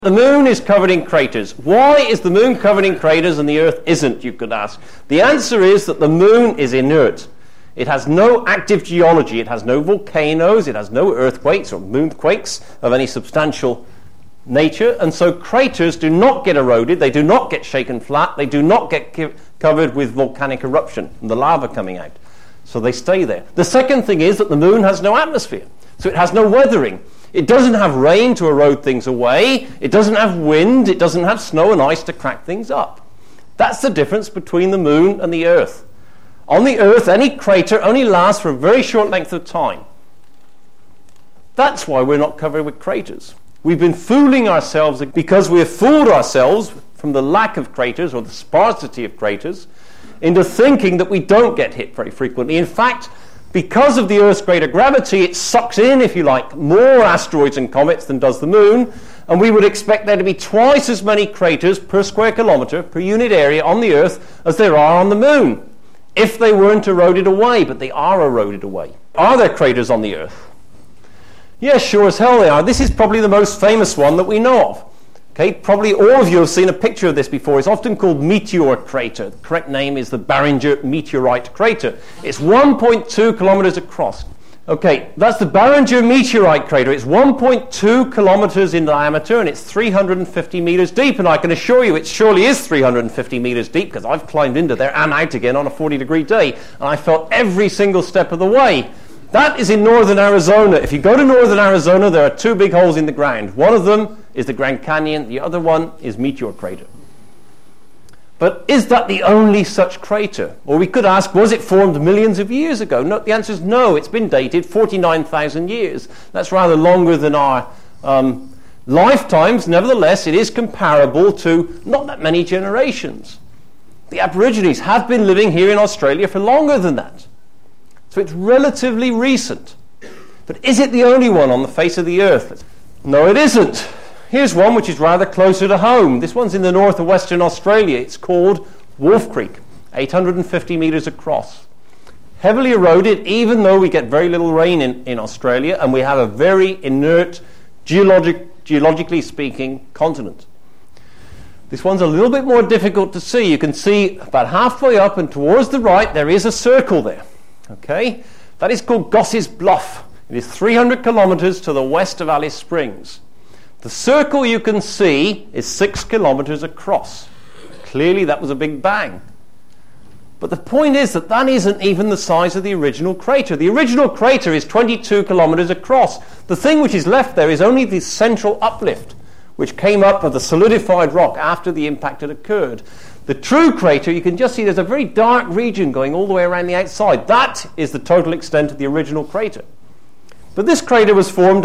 The moon is covered in craters. Why is the moon covered in craters and the Earth isn't, you could ask? The answer is that the moon is inert. It has no active geology. It has no volcanoes. It has no earthquakes or moonquakes of any substantial nature. And so craters do not get eroded. They do not get shaken flat. They do not get covered with volcanic eruption and the lava coming out. So they stay there. The second thing is that the moon has no atmosphere. So it has no weathering. It doesn't have rain to erode things away. It doesn't have wind. It doesn't have snow and ice to crack things up. That's the difference between the moon and the Earth. On the Earth, any crater only lasts for a very short length of time. That's why we're not covered with craters. We've been fooling ourselves because we have fooled ourselves from the lack of craters or the sparsity of craters into thinking that we don't get hit very frequently. In fact, because of the Earth's greater gravity, it sucks in, if you like, more asteroids and comets than does the moon, and we would expect there to be twice as many craters per square kilometre, per unit area on the Earth as there are on the moon, if they weren't eroded away, but they are eroded away. Are there craters on the Earth? Yes, sure as hell they are. This is probably the most famous one that we know of. Okay, probably all of you have seen a picture of this before. It's often called meteor crater. The correct name is the Barringer meteorite crater. It's 1.2 kilometers across. Okay, that's the Barringer meteorite crater. It's 1.2 kilometers in diameter and it's 350 meters deep. And I can assure you it surely is 350 meters deep because I've climbed into there and out again on a 40-degree day. And I felt every single step of the way. That is in northern Arizona. If you go to northern Arizona, there are two big holes in the ground. One of them is the Grand Canyon. The other one is Meteor Crater. But is that the only such crater? Or we could ask, was it formed millions of years ago? No, the answer is no. It's been dated 49,000 years. That's rather longer than our lifetimes. Nevertheless, it is comparable to not that many generations. The Aborigines have been living here in Australia for longer than that. So it's relatively recent. But is it the only one on the face of the Earth? No, it isn't. Here's one which is rather closer to home. This one's in the north of Western Australia. It's called Wolf Creek, 850 meters across. Heavily eroded, even though we get very little rain in Australia, and we have a very inert, geologically speaking, continent. This one's a little bit more difficult to see. You can see about halfway up and towards the right, there is a circle there. Okay, that is called Goss's Bluff. It is 300 kilometers to the west of Alice Springs. The circle you can see is 6 kilometers across. Clearly that was a big bang. But the point is that that isn't even the size of the original crater. The original crater is 22 kilometers across. The thing which is left there is only the central uplift, which came up of the solidified rock after the impact had occurred. The true crater, you can just see there's a very dark region going all the way around the outside. That is the total extent of the original crater. But this crater was formed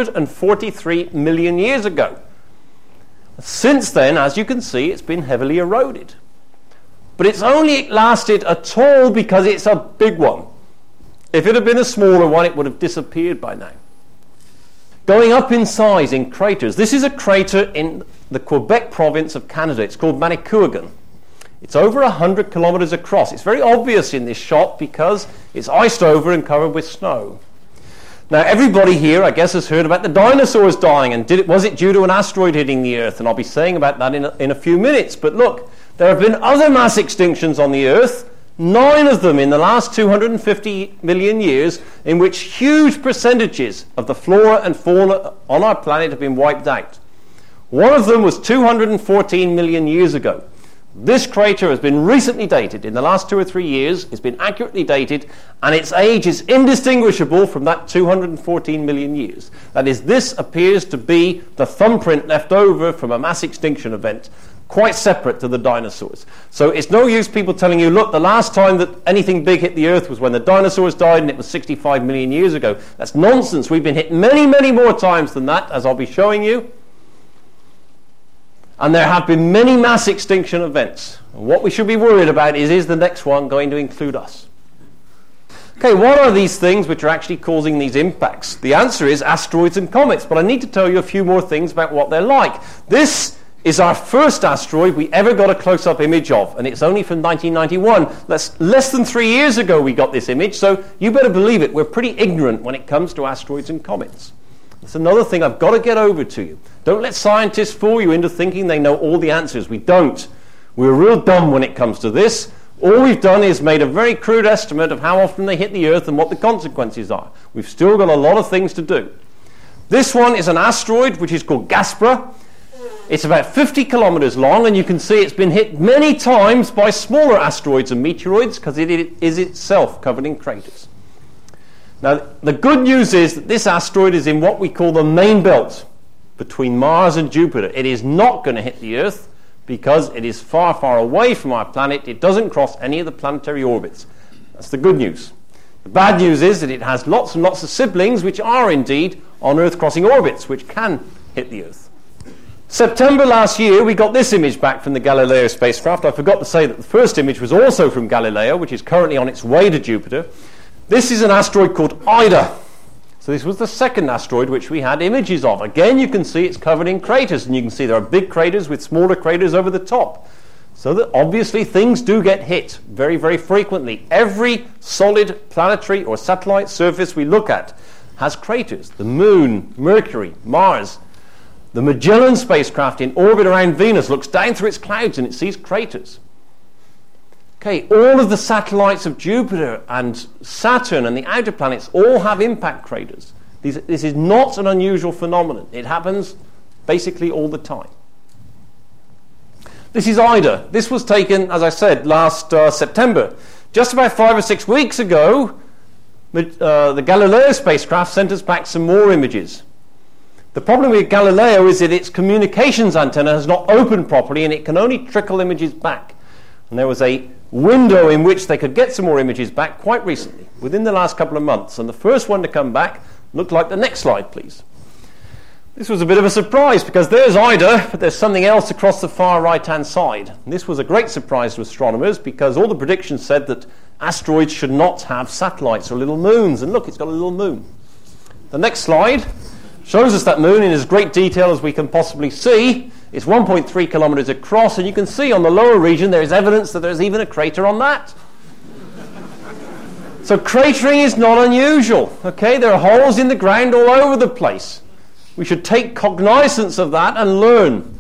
143 million years ago. Since then, as you can see, it's been heavily eroded. But it's only lasted at all because it's a big one. If it had been a smaller one, it would have disappeared by now. Going up in size in craters. This is a crater in the Quebec province of Canada. It's called Manicouagan. It's over 100 kilometers across. It's very obvious in this shot because it's iced over and covered with snow. Now, everybody here, I guess, has heard about the dinosaurs dying, and was it due to an asteroid hitting the Earth? And I'll be saying about that in a few minutes. But look, there have been other mass extinctions on the Earth, 9 of them in the last 250 million years, in which huge percentages of the flora and fauna on our planet have been wiped out. One of them was 214 million years ago. This crater has been recently dated. In the last 2 or 3 years, it's been accurately dated, and its age is indistinguishable from that 214 million years. That is, this appears to be the thumbprint left over from a mass extinction event, quite separate to the dinosaurs. So it's no use people telling you, look, the last time that anything big hit the Earth was when the dinosaurs died, and it was 65 million years ago. That's nonsense. We've been hit many, many more times than that, as I'll be showing you. And there have been many mass extinction events. And what we should be worried about is the next one going to include us? Okay, what are these things which are actually causing these impacts? The answer is asteroids and comets, but I need to tell you a few more things about what they're like. This is our first asteroid we ever got a close-up image of, and it's only from 1991. Less than 3 years ago we got this image, so you better believe it. We're pretty ignorant when it comes to asteroids and comets. That's another thing I've got to get over to you. Don't let scientists fool you into thinking they know all the answers. We don't. We're real dumb when it comes to this. All we've done is made a very crude estimate of how often they hit the Earth and what the consequences are. We've still got a lot of things to do. This one is an asteroid which is called Gaspra. It's about 50 kilometers long, and you can see it's been hit many times by smaller asteroids and meteoroids because it is itself covered in craters. Now, the good news is that this asteroid is in what we call the main belt between Mars and Jupiter. It is not going to hit the Earth because it is far, far away from our planet. It doesn't cross any of the planetary orbits. That's the good news. The bad news is that it has lots and lots of siblings which are indeed on Earth-crossing orbits, which can hit the Earth. September last year, we got this image back from the Galileo spacecraft. I forgot to say that the first image was also from Galileo, which is currently on its way to Jupiter. This is an asteroid called Ida. So this was the second asteroid which we had images of. Again, you can see it's covered in craters, and you can see there are big craters with smaller craters over the top. So that obviously things do get hit very, very frequently. Every solid planetary or satellite surface we look at has craters. The Moon, Mercury, Mars. The Magellan spacecraft in orbit around Venus looks down through its clouds and it sees craters. Okay, all of the satellites of Jupiter and Saturn and the outer planets all have impact craters. This is not an unusual phenomenon. It happens basically all the time. This is Ida. This was taken, as I said, last September. Just about 5 or 6 weeks ago, the Galileo spacecraft sent us back some more images. The problem with Galileo is that its communications antenna has not opened properly and it can only trickle images back. And there was a window in which they could get some more images back quite recently, within the last couple of months. And the first one to come back looked like the next slide, please. This was a bit of a surprise because there's Ida, but there's something else across the far right-hand side. And this was a great surprise to astronomers because all the predictions said that asteroids should not have satellites or little moons. And look, it's got a little moon. The next slide shows us that moon in as great detail as we can possibly see. It's 1.3 kilometers across, and you can see on the lower region there is evidence that there's even a crater on that. So cratering is not unusual. Okay, there are holes in the ground all over the place. We should take cognizance of that and learn.